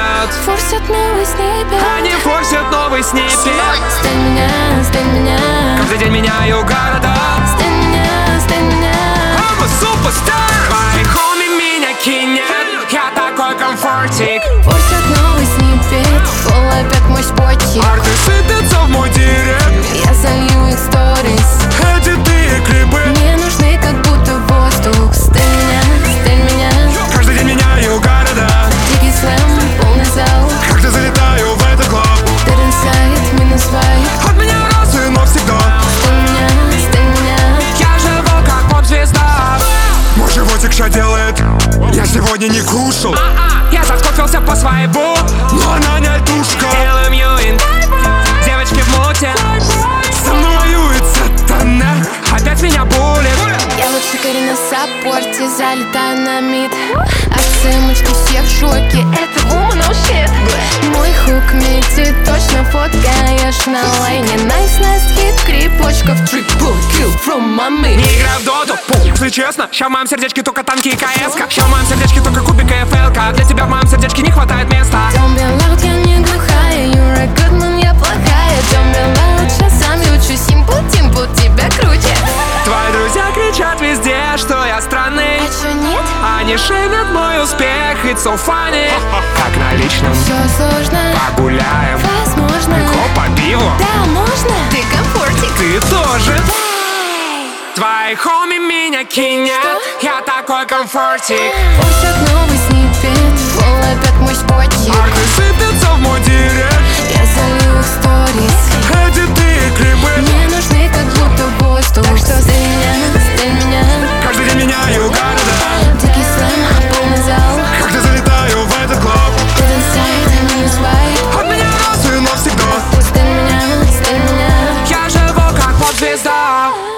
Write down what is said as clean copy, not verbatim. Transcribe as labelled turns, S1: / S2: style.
S1: изменят.
S2: Форсят новый снипет.
S1: Они форсят новый снипет.
S2: Стань меня.
S1: Каждый день меняю города.
S2: Стань меня.
S1: I'm a superstar. Твои хоми меня кинет. Я такой комфортик.
S2: Форсят новый снипет. Фол опять мой спотик.
S1: Арты сыпятся в мой директ.
S2: Я залью их сторис.
S1: Эдиты и клипы
S2: Мне нужны как будто воздух. Стань меня.
S1: Каждый день меняю города.
S2: Дикий слэм, полный зал.
S1: Как-то залетаю в этот клуб.
S2: Dead inside, минус вайп.
S1: От меня раз и навсегда.
S2: Стань меня.
S1: Я живу как поп-звезда. Мой животик что делает? Я сегодня не кушал. Я соскучился по свайбу. Но она не альтушка. Делаем юин. Девочки в муте. Со мной воюет сатана. Опять меня булит.
S2: Я вот шикарю на саппорте, залетаю на мид. А цемочки все в шоке, это woman, oh shit. Мой хук метит, точно фоткаешь на лайне. Nice, хит, крипочков, triple kill from mommy.
S1: Не играю в доту, если честно. Ща в моем сердечке только танки и КС-ка. Ща в моем сердечке только кубик и ФЛ-ка. Для тебя в моем сердечке не хватает места.
S2: Don't be loud, я не глухая. You're a good man, я плохая. Don't be loud, сейчас сам учу. Симпл, тебя круче.
S1: Твои друзья кричат везде, что я странный.
S2: А чё нет?
S1: Они шеймят мой успех, it's so funny. Как на личном,
S2: Всё сложно,
S1: погуляем.
S2: возможно.
S1: По пиву,
S2: Да, можно. Ты комфортик.
S1: ты тоже. Твои хоми меня кинят. Я такой комфортик.
S2: Форсят новый снипет. Фол опять мой спотик.
S1: Арты сыпятся в мой директ.
S2: Я залью их сторис.
S1: Эдиты и клипы
S2: Мне нужны как будто воздух. Так что стань меня.
S1: каждый день меняю города.
S2: Дикий слэм, полный зал.
S1: Как-то залетаю в этот клуб.
S2: Dead inside, минус вайп.
S1: От меня раз и навсегда.
S2: Стань меня.
S1: Я живу как поп-звезда.